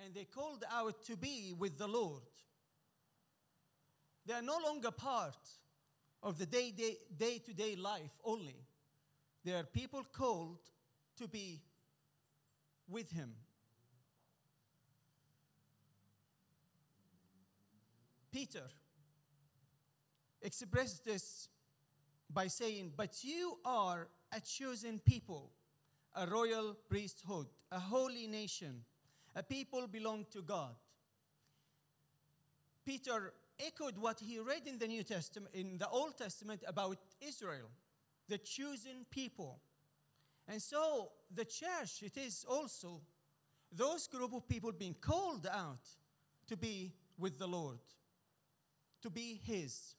and they called out to be with the Lord. They are no longer part of the day-to-day life only. They are people called to be with Him. Peter expressed this by saying, "But you are a chosen people, a royal priesthood, a holy nation, a people belong to God." Peter echoed what he read in the New Testament, in the Old Testament, about Israel, the chosen people. And so the church, it is also those group of people being called out to be with the Lord, to be His.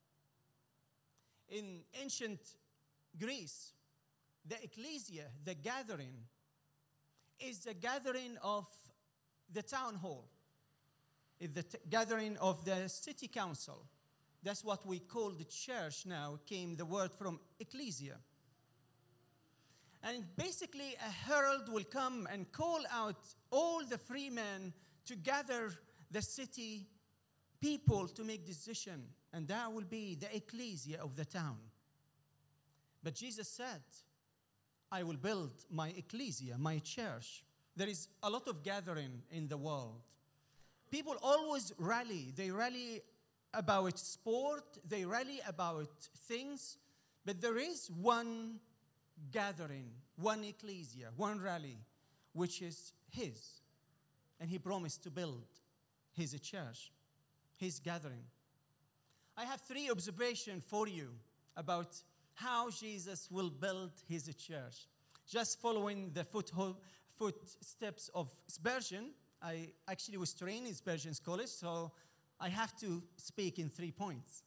In ancient Greece, the ecclesia, the gathering, is the gathering of the town hall. It's the gathering of the city council. That's what we call the church now, came the word from ecclesia. And basically, a herald will come and call out all the free men to gather the city people to make decision. And that will be the ecclesia of the town. But Jesus said, "I will build my ecclesia, my church." There is a lot of gathering in the world. People always rally. They rally about sport. They rally about things. But there is one gathering, one ecclesia, one rally, which is His. And He promised to build His church, His gathering. I have 3 observations for you about how Jesus will build His church. Just following the footsteps of Spurgeon. I actually was trained in Spurgeon's college, so I have to speak in 3 points.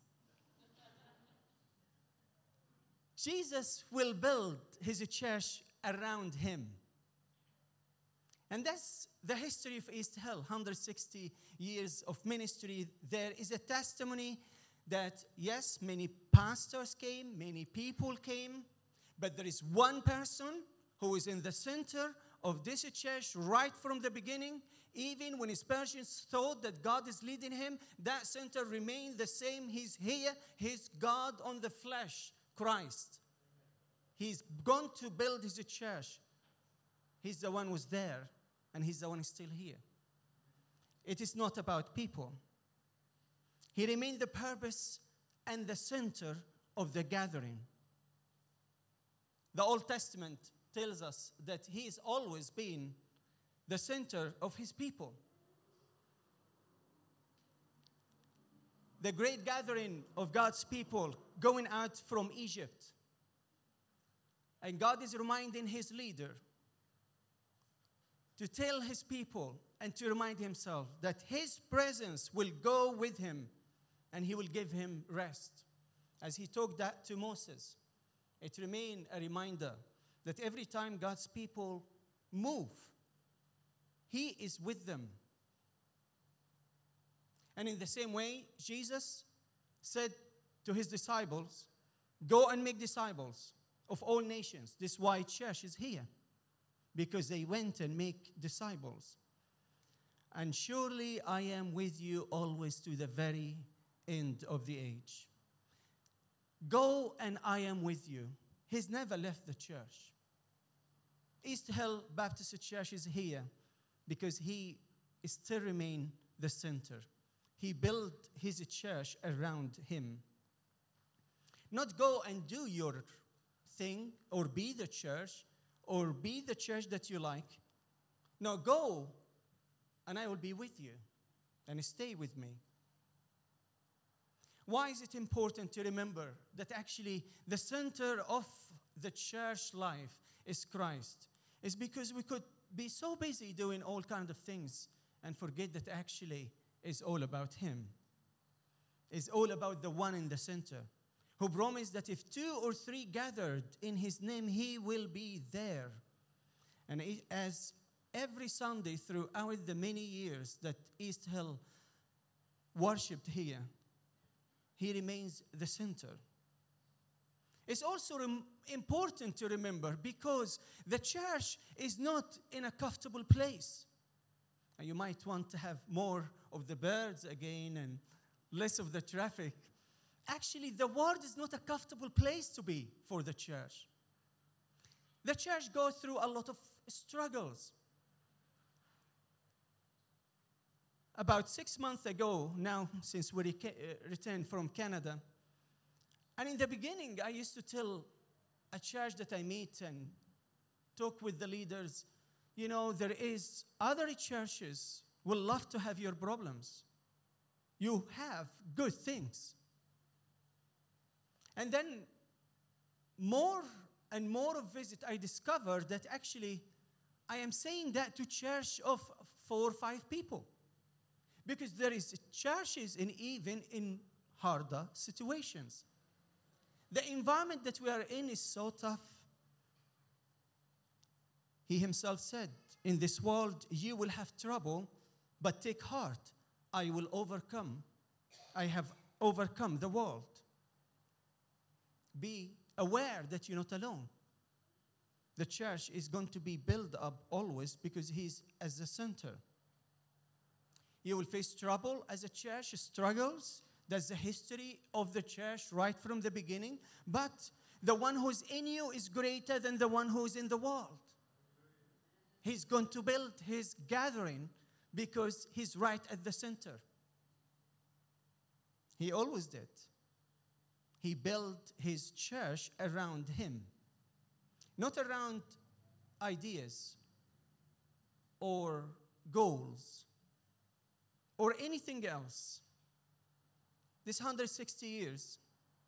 Jesus will build His church around Him. And that's the history of East Hill, 160 years of ministry. There is a testimony that, yes, many pastors came, many people came, but there is one person who is in the center of this church right from the beginning. Even when Spurgeon thought that God is leading him, that center remained the same. He's here. He's God on the flesh, Christ. He's going to build His church. He's the one who's there, and He's the one who's still here. It is not about people. He remained the purpose and the center of the gathering. The Old Testament tells us that He has always been the center of His people. The great gathering of God's people going out from Egypt. And God is reminding His leader to tell His people and to remind Himself that His presence will go with him and He will give him rest. As He told that to Moses, it remained a reminder that every time God's people move, He is with them. And in the same way, Jesus said to His disciples, "Go and make disciples of all nations." This is why church is here, because they went and make disciples. "And surely I am with you always to the very end of the age." Go and I am with you. He's never left the church. East Hill Baptist Church is here because He still remains the center. He built His church around Him. Not go and do your thing or be the church or be the church that you like. No, go and I will be with you and stay with me. Why is it important to remember that actually the center of the church life is Christ? It's because we could be so busy doing all kinds of things and forget that actually it's all about Him. It's all about the one in the center who promised that if 2 or 3 gathered in His name, He will be there. And as every Sunday throughout the many years that East Hill worshipped here, He remains the center. It's also important to remember because the church is not in a comfortable place. And you might want to have more of the birds again and less of the traffic. Actually, the world is not a comfortable place to be for the church. The church goes through a lot of struggles. About 6 months ago, now since we returned from Canada, and in the beginning, I used to tell a church that I meet and talk with the leaders, you know, there is other churches will love to have your problems. You have good things. And then more and more of visit, I discovered that actually I am saying that to church of 4 or 5 people. Because there is churches even in harder situations. The environment that we are in is so tough. He himself said, in this world you will have trouble, but take heart, I will overcome. I have overcome the world. Be aware that you're not alone. The church is going to be built up always because he's as the center. You will face trouble as a church, struggles. That's the history of the church right from the beginning. But the one who's in you is greater than the one who's in the world. He's going to build his gathering because he's right at the center. He always did. He built his church around him, not around ideas or goals or anything else. This 160 years,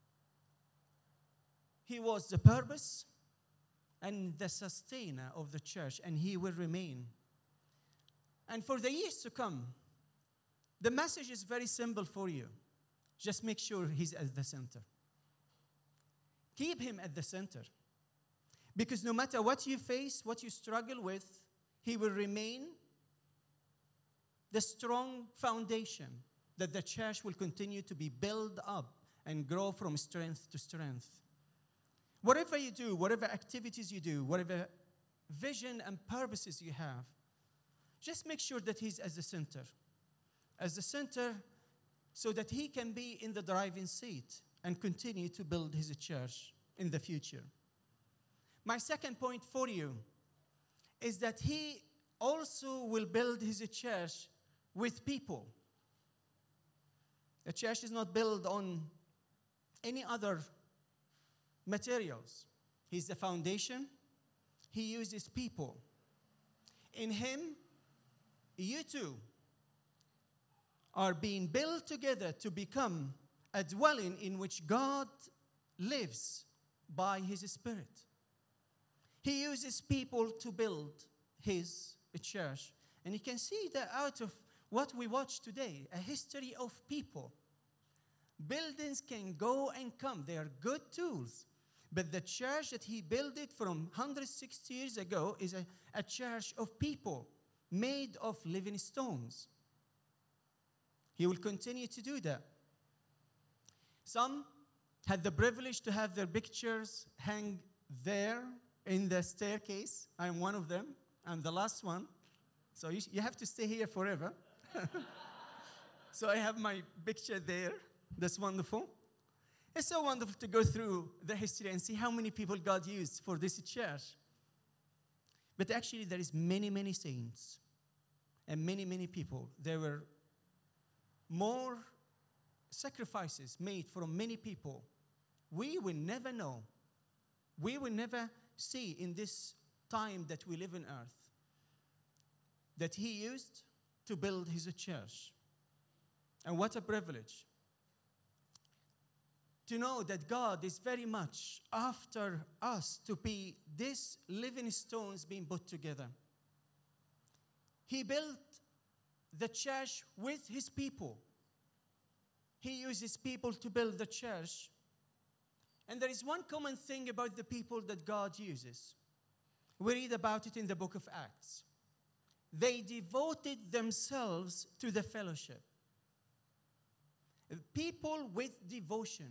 he was the purpose and the sustainer of the church, and he will remain. And for the years to come, the message is very simple for you. Just make sure he's at the center. Keep him at the center. Because no matter what you face, what you struggle with, he will remain the strong foundation that the church will continue to be built up and grow from strength to strength. Whatever you do, whatever activities you do, whatever vision and purposes you have, just make sure that he's as the center. As the center, so that he can be in the driving seat and continue to build his church in the future. My second point for you is that he also will build his church with people. The church is not built on any other materials. He's the foundation. He uses people. In him, you too are being built together to become a dwelling in which God lives by his Spirit. He uses people to build his church. And you can see that out of what we watch today, a history of people. Buildings can go and come. They are good tools. But the church that he built it from 160 years ago is a church of people made of living stones. He will continue to do that. Some had the privilege to have their pictures hang there in the staircase. I'm one of them. I'm the last one. So you have to stay here forever. So I have my picture there. That's wonderful. It's so wonderful to go through the history and see how many people God used for this church. But actually, there is many, many saints and many, many people. There were more sacrifices made from many people. We will never know. We will never see in this time that we live on earth that he used to build his church. And what a privilege to know that God is very much after us to be these living stones being put together. He built the church with his people. He uses people to build the church. And there is one common thing about the people that God uses. We read about it in the book of Acts. They devoted themselves to the fellowship. People with devotion.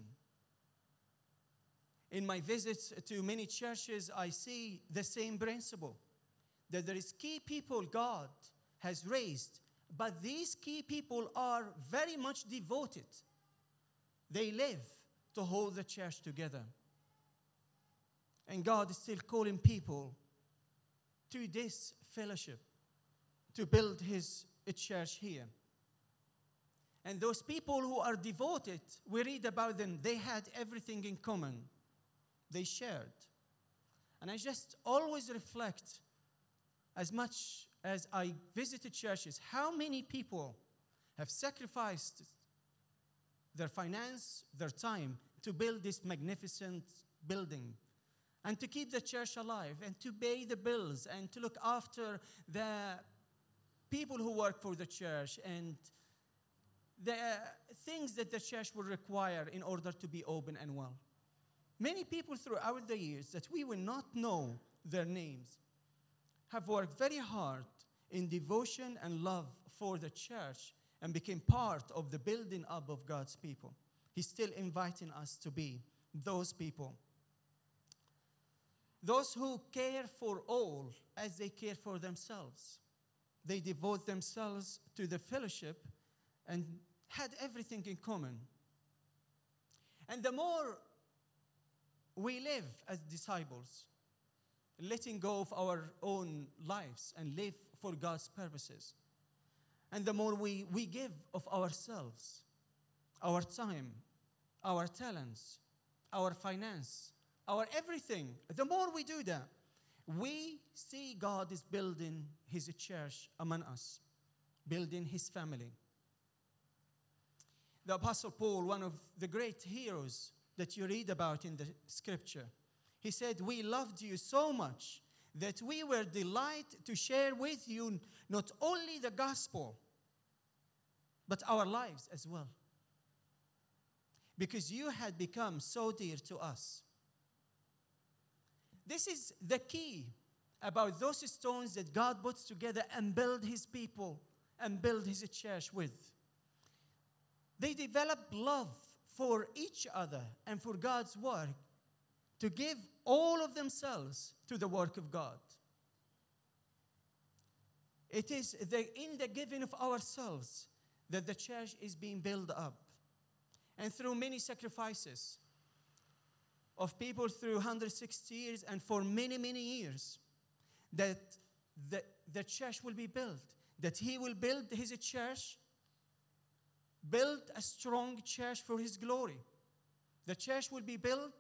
In my visits to many churches, I see the same principle. That there is key people God has raised. But these key people are very much devoted. They live to hold the church together. And God is still calling people to this fellowship, to build His church here. And those people who are devoted, we read about them, they had everything in common. They shared. And I just always reflect, as much as I visited churches, how many people have sacrificed their finance, their time, to build this magnificent building, and to keep the church alive, and to pay the bills, and to look after the people who work for the church, and the things that the church will require in order to be open and well. Many people throughout the years that we will not know their names have worked very hard in devotion and love for the church and became part of the building up of God's people. He's still inviting us to be those people. Those who care for all as they care for themselves. They devote themselves to the fellowship and had everything in common. And the more we live as disciples, letting go of our own lives and live for God's purposes, and the more we give of ourselves, our time, our talents, our finance, our everything, the more we do that, we see God is building His church among us, building His family. The Apostle Paul, one of the great heroes that you read about in the scripture, he said, "We loved you so much that we were delighted to share with you not only the gospel, but our lives as well. Because you had become so dear to us." This is the key about those stones that God puts together and build His people and build His church with. They develop love for each other and for God's work, to give all of themselves to the work of God. It is in the giving of ourselves that the church is being built up. And through many sacrifices of people through 160 years and for many, many years, that the church will be built, that He will build His church, build a strong church for His glory. The church will be built.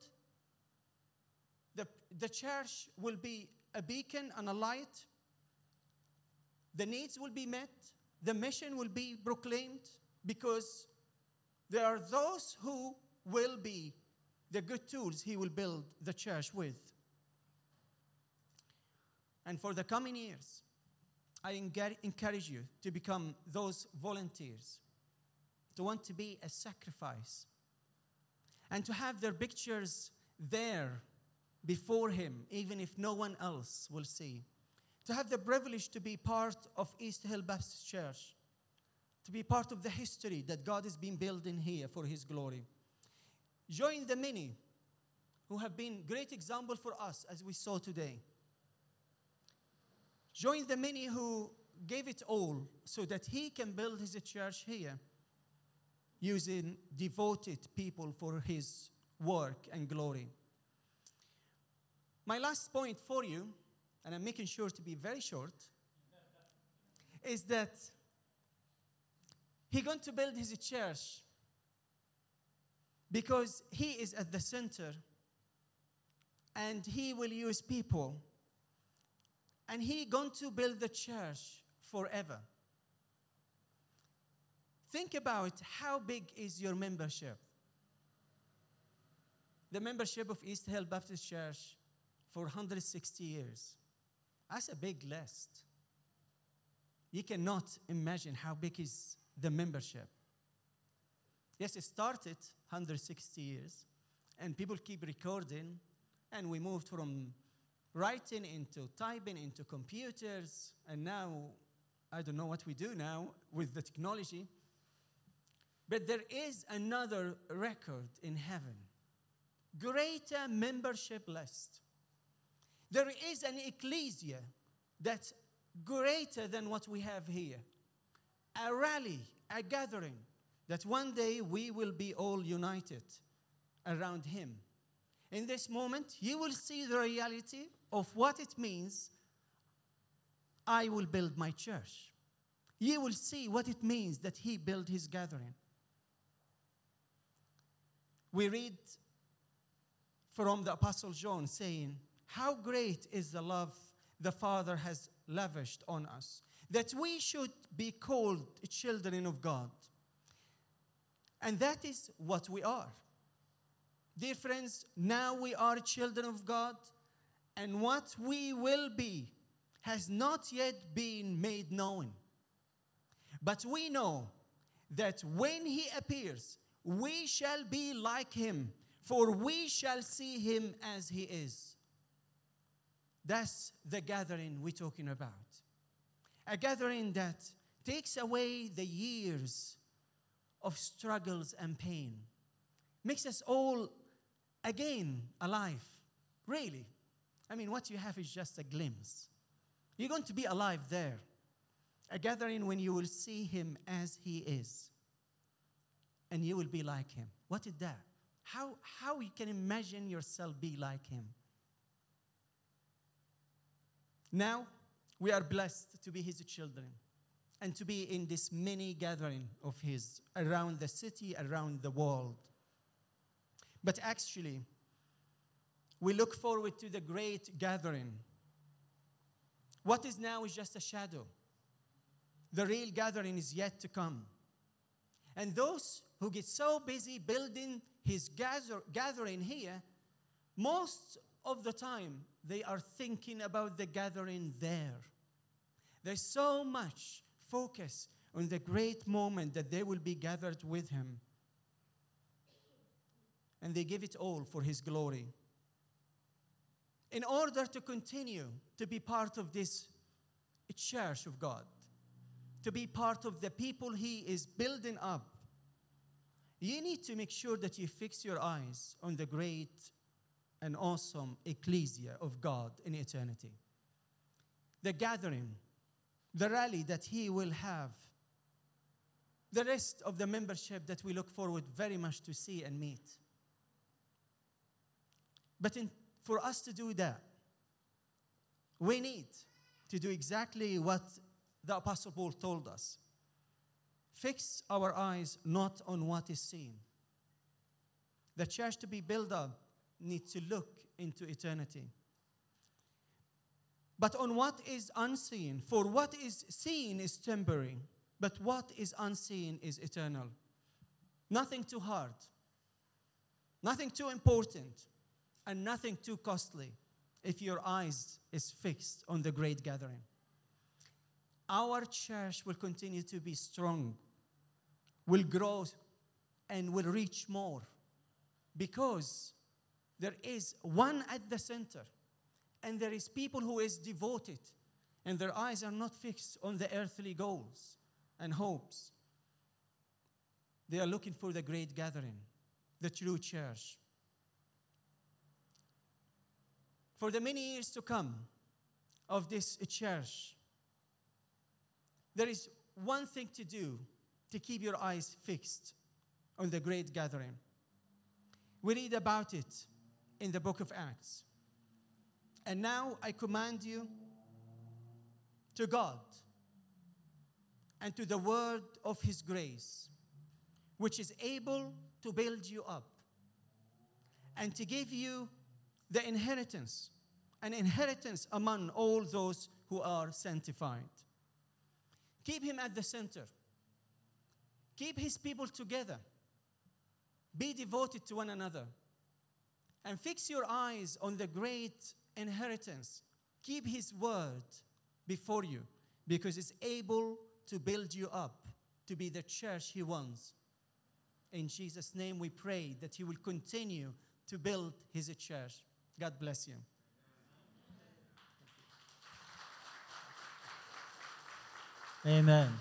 The church will be a beacon and a light. The needs will be met. The mission will be proclaimed, because there are those who will be the good tools He will build the church with. And for the coming years, I encourage you to become those volunteers, to want to be a sacrifice, and to have their pictures there before Him, even if no one else will see. To have the privilege to be part of East Hill Baptist Church, to be part of the history that God has been building here for His glory. Join the many who have been great example for us, as we saw today. Join the many who gave it all so that He can build His church here, using devoted people for His work and glory. My last point for you, and I'm making sure to be very short, is that He's going to build His church because He is at the center, and He will use people, and He's going to build the church forever. Think about how big is your membership. The membership of East Hill Baptist Church for 160 years. That's a big list. You cannot imagine how big is the membership. Yes, it started 160 years, and people keep recording, and we moved from writing into typing into computers, and now I don't know what we do now with the technology. But there is another record in heaven. Greater membership list. There is an ecclesia that greater than what we have here. A rally, a gathering, that one day we will be all united around Him. In this moment, you will see the reality of what it means. I will build my church. You will see what it means that He built His gathering. We read from the Apostle John saying, how great is the love the Father has lavished on us, that we should be called children of God. And that is what we are. Dear friends, now we are children of God, and what we will be has not yet been made known. But we know that when He appears, we shall be like Him, for we shall see Him as He is. That's the gathering we're talking about. A gathering that takes away the years of struggles and pain, makes us all again alive. Really. I mean, what you have is just a glimpse. You're going to be alive there. A gathering when you will see Him as He is. And you will be like Him. What is that? How you can imagine yourself be like Him? Now, we are blessed to be His children and to be in this mini gathering of His around the city, around the world. But actually, we look forward to the great gathering. What is now is just a shadow. The real gathering is yet to come. And those who get so busy building His gathering here, most of the time, they are thinking about the gathering there. There's so much focus on the great moment that they will be gathered with Him. And they give it all for His glory. In order to continue to be part of this church of God, to be part of the people He is building up, you need to make sure that you fix your eyes on the great and awesome ecclesia of God in eternity. The gathering, the rally that He will have, the rest of the membership that we look forward very much to see and meet. But for us to do that, we need to do exactly what the Apostle Paul told us. Fix our eyes not on what is seen. The church to be built up needs to look into eternity. But on what is unseen, for what is seen is temporary, but what is unseen is eternal. Nothing too hard, nothing too important, and nothing too costly if your eyes is fixed on the great gathering. Our church will continue to be strong, will grow, and will reach more because there is one at the center, and there is people who is devoted, and their eyes are not fixed on the earthly goals and hopes. They are looking for the great gathering, the true church. For the many years to come of this church, there is one thing to do to keep your eyes fixed on the great gathering. We read about it in the book of Acts. And now I command you to God and to the word of His grace, which is able to build you up and to give you the inheritance, an inheritance among all those who are sanctified. Keep Him at the center. Keep His people together. Be devoted to one another. And fix your eyes on the great inheritance. Keep His word before you, because it's able to build you up to be the church He wants. In Jesus' name we pray that He will continue to build His church. God bless you. Amen.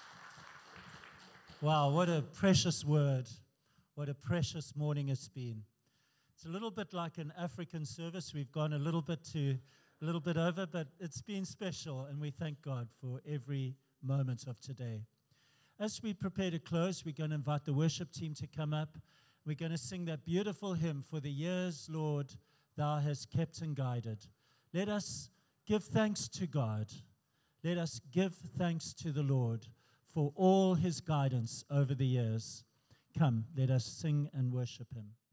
Wow, what a precious word. What a precious morning it's been. It's a little bit like an African service. We've gone a little bit to A little bit over, but it's been special, and we thank God for every moment of today. As we prepare to close, we're going to invite the worship team to come up. We're going to sing that beautiful hymn, "For the years, Lord, thou hast kept and guided." Let us give thanks to God. Let us give thanks to the Lord for all his guidance over the years. Come, let us sing and worship him.